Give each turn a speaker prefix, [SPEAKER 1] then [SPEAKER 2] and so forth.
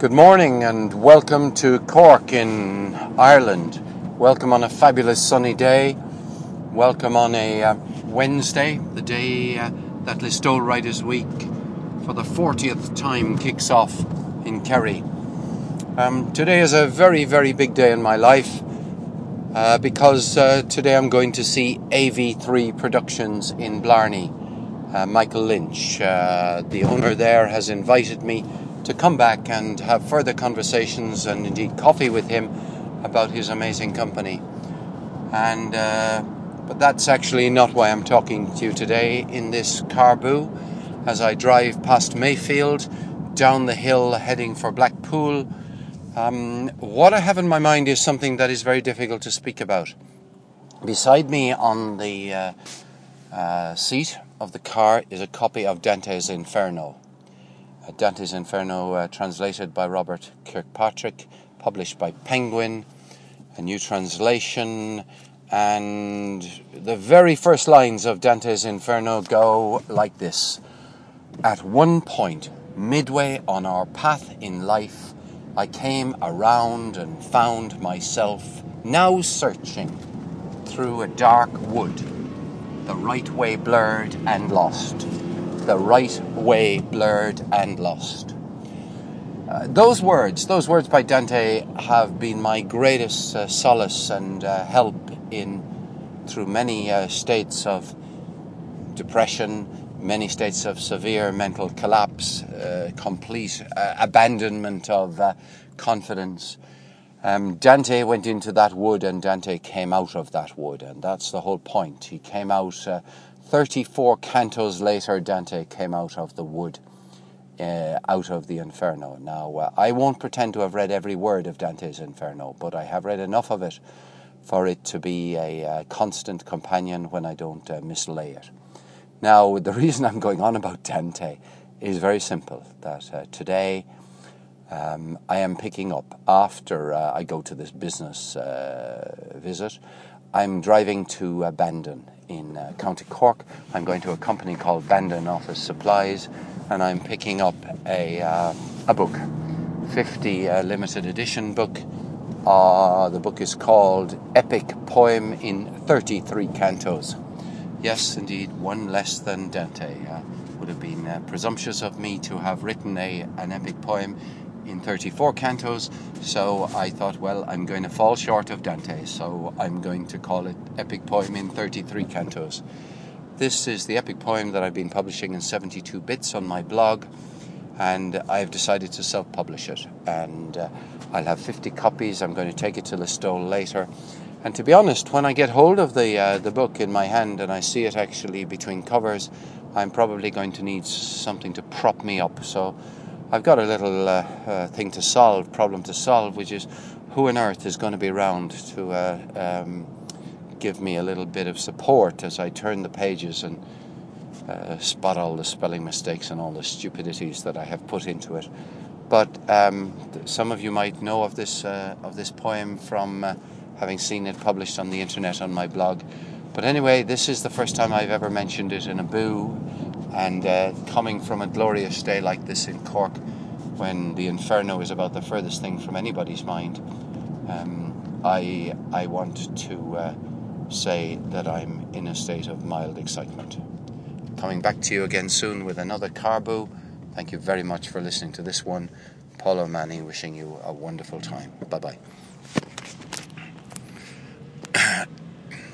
[SPEAKER 1] Good morning and welcome to Cork in Ireland. Welcome on a fabulous sunny day. Welcome on a Wednesday, the day that Listowel Writers' Week for the 40th time kicks off in Kerry. Today is a very, very big day in my life because today I'm going to see AV3 Productions in Blarney. Michael Lynch, the owner there, has invited me to come back and have further conversations and indeed coffee with him about his amazing company. But that's actually not why I'm talking to you today in this Caribou as I drive past Mayfield, down the hill heading for Blackpool. What I have in my mind is something that is very difficult to speak about. Beside me on the seat of the car is a copy of Dante's Inferno. Dante's Inferno, translated by Robert Kirkpatrick, published by Penguin, a new translation, and the very first lines of Dante's Inferno go like this. At one point, midway on our path in life, I came around and found myself now searching through a dark wood, the right way blurred and lost. The right way blurred and lost. Those words by Dante have been my greatest solace and help through many states of depression, many states of severe mental collapse, complete abandonment of confidence. Dante went into that wood and Dante came out of that wood, and that's the whole point. He came out 34 cantos later. Dante came out of the wood, out of the Inferno. Now, I won't pretend to have read every word of Dante's Inferno, but I have read enough of it for it to be a constant companion when I don't mislay it. Now, the reason I'm going on about Dante is very simple, that today I am picking up, after I go to this business visit, I'm driving to Bandon in County Cork. I'm going to a company called Bandon Office Supplies, and I'm picking up a book, 50 limited edition book. The book is called Epic Poem in 33 Cantos. Yes, indeed, one less than Dante. Would have been presumptuous of me to have written an epic poem in 34 cantos, so I thought, well, I'm going to fall short of Dante, so I'm going to call it Epic Poem in 33 Cantos. This is the epic poem that I've been publishing in 72 bits on my blog, and I've decided to self-publish it, and I'll have 50 copies. I'm going to take it to Listowel later, and to be honest, when I get hold of the book in my hand and I see it actually between covers, I'm probably going to need something to prop me up, so I've got a little problem to solve, which is who on earth is going to be around to give me a little bit of support as I turn the pages and spot all the spelling mistakes and all the stupidities that I have put into it. But some of you might know of this poem from having seen it published on the internet on my blog. But anyway, this is the first time I've ever mentioned it in a boo. And coming from a glorious day like this in Cork, when the Inferno is about the furthest thing from anybody's mind, I want to say that I'm in a state of mild excitement. Coming back to you again soon with another Caribou. Thank you very much for listening to this one. Paul O'Mahony wishing you a wonderful time. Bye-bye.